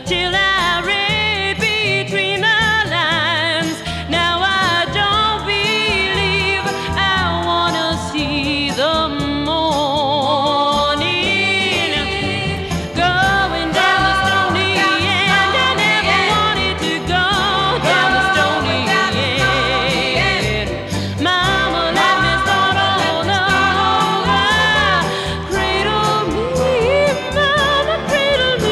till I read between the lines. Now I don't believe I wanna see the morning going down the stony end. I never wanted to go down the stony end. Mama, let me start all over. Cradle me, mama, cradle me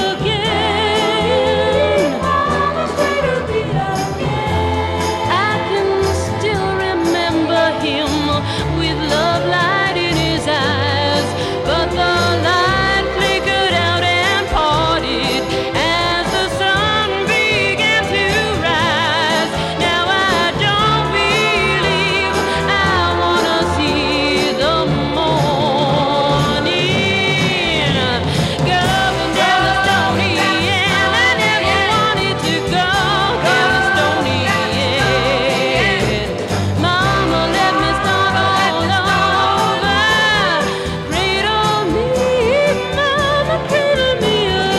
again. Mama, cradle me again. I can still remember him with love light in his eyes, but the light flickered out and parted as the sun began to rise. Now I don't believe I wanna see the morning going down the stony end. I never wanted to go down the stony end. Mama, let me start all over. Cradle me, mama, cradle me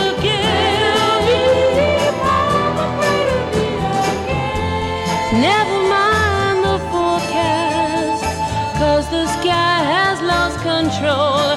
again. Mama, cradle me again. Never mind the forecast, 'cause the sky has lost control.